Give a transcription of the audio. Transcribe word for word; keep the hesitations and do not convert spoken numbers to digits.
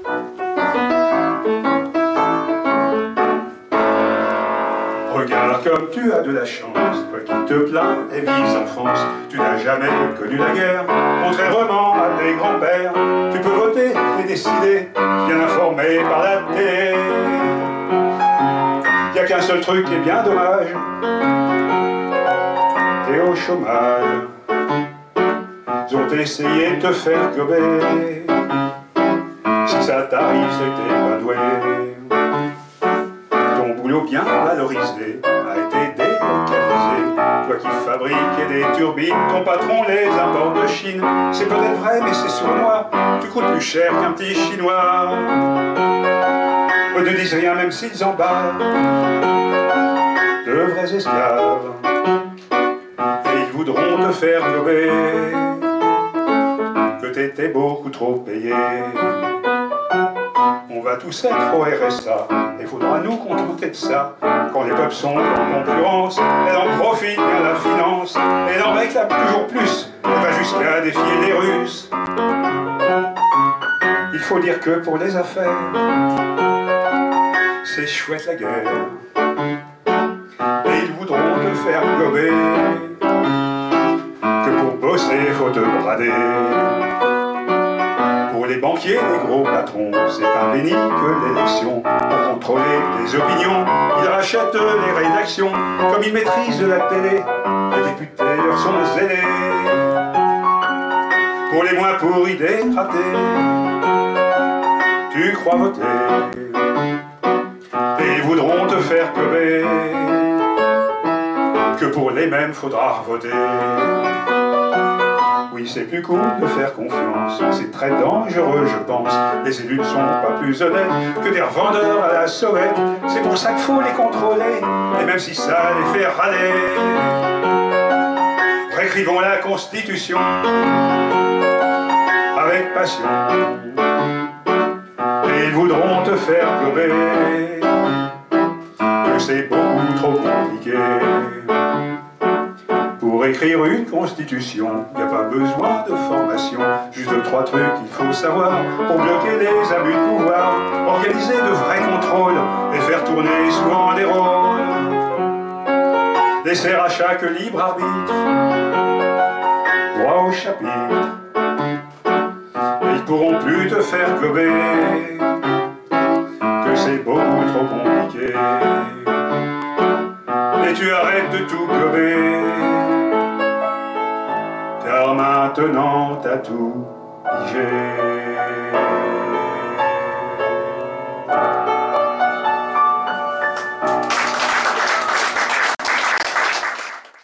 Regarde comme tu as de la chance, toi qui te plains et vis en France. Tu n'as jamais connu la guerre, contrairement à tes grands-pères. Tu peux voter et décider, bien informé par la télé. Y a qu'un seul truc qui est bien dommage, t'es au chômage. Ils ont essayé de te faire gober. Si ça t'arrive, c'est que t'es pas doué. Ton boulot bien valorisé a été délocalisé. Toi qui fabriquais des turbines, ton patron les importe de Chine. C'est peut-être vrai, mais c'est sur moi. Tu coûtes plus cher qu'un petit chinois. Eux ne disent rien même s'ils en bavent. De vrais esclaves. Et ils voudront te faire gober que t'étais beaucoup trop payé. On va tous être au R S A, et faudra nous contenter de ça. Quand les peuples sont en concurrence, elle en profite bien la finance. Elle en réclame toujours plus, elle va jusqu'à défier les Russes. Il faut dire que pour les affaires, c'est chouette la guerre. Et ils voudront te faire gober que pour bosser faut te brader. Pour les banquiers, les gros patrons, c'est un béni que l'élection. Pour contrôler les opinions, ils rachètent les rédactions. Comme ils maîtrisent la télé, les députés leur sont zélés. Pour les moins pourris des ratés, tu crois voter. Et ils voudront te faire gober que pour les mêmes faudra voter. Oui, c'est plus cool de faire confiance, c'est très dangereux, je pense. Les élus ne sont pas plus honnêtes que des revendeurs à la sauvette. C'est pour ça qu'il faut les contrôler, et même si ça les fait râler. Réécrivons la Constitution avec passion. Et ils voudront te faire gober que c'est beaucoup trop compliqué. Pour écrire une constitution, y a pas besoin de formation. Juste deux, trois trucs qu'il faut savoir pour bloquer les abus de pouvoir. Organiser de vrais contrôles et faire tourner souvent les rôles. Laisser à chaque libre arbitre droit au chapitre. Et ils pourront plus te faire gober que c'est beaucoup trop compliqué. Et tu arrêtes de tout gober, car maintenant t'as tout digéré.